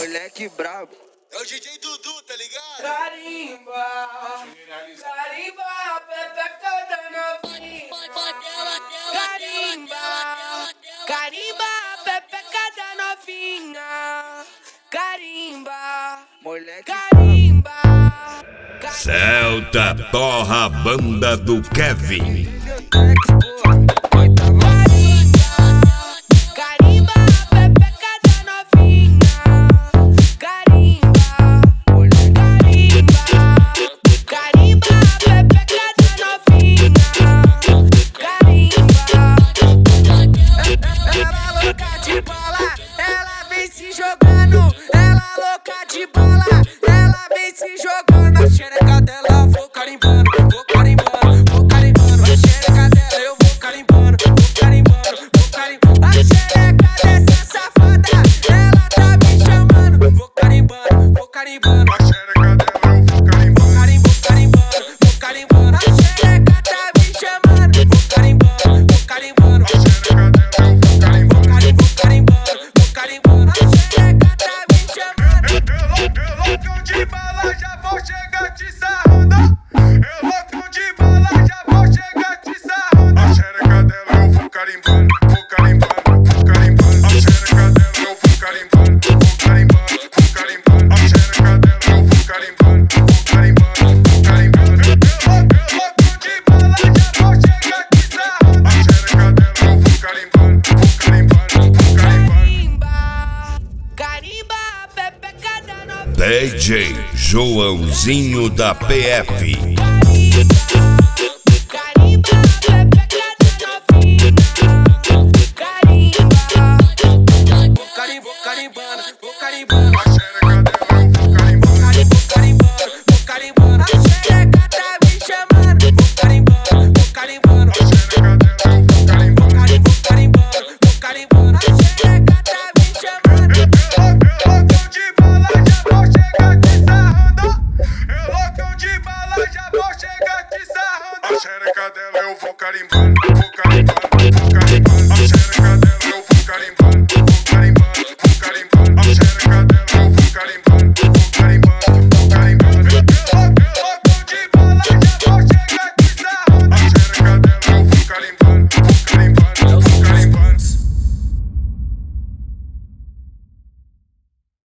moleque brabo. É o DJ Dudu, tá ligado? Carimba, carimba, pepeca da novinha. Carimba, carimba, pepeca da novinha. Carimba, Moleque carimba. Celta Torra, a banda do Kevin. Carimba, pepeca da novinha. Carimba, carimba, carimba, pepeca da novinha. Carimba. Ela louca de bola, ela vem se jogando. Ela louca de bola, ela vem se jogando. A xereca dela eu vou carimbando, vou carimbando, vou carimbando. A xereca dela eu vou carimbando, vou carimbando, vou carimbando. A xereca dessa safada, ela tá me chamando. Vou carimbando, vou carimbando. A xereca dela eu vou carimbando. Vou carimbando, vou carimbando. A xereca tá me chamando. Vou carimbando, vou carimbando. A xereca dela eu vou carimbando. Vou carimbando, vou carimbando. A xereca tá me chamando. Eu loucão de bala, já vou chegar te sarrando. Eu loucão de bala, já vou chegar te sarrando. A xereca dela eu vou carimbando, vou carimbando, vou carimbando. A xereca dela eu vou carimbando, vou carimbando, vou carimbando. A xereca dela eu vou carimbando, vou carimbando, vou carimbando. Eu loucão de bala, já vou chegar te sarrando. A xereca dela eu vou carimbando, vou carimbando, vou carimbando. Carimba, pepeca da novinha. DJ Joãozinho da PF. Carimba, pepeca da novinha. Carimba. Vou carimbando, vou carimbando. A xereca dela eu vou carimbando. Vou carimbando, vou carimbando. A xereca tá me chamando. Vou carimbando, vou carimbando. A xereca dela eu vou carimbando. Vou carimbando, vou carimbando. A xereca tá me chamando. Eu loucão de bala, já vou chegar te sarrando. Eu loucão de bala, já vou chegar te sarrando. A xereca dela eu vou carimbando, vou carimbando, vou carimbando. A xereca dela eu vou carimbando, vou carimbando, vou carimbando. A xereca dela eu vou carimbando, vou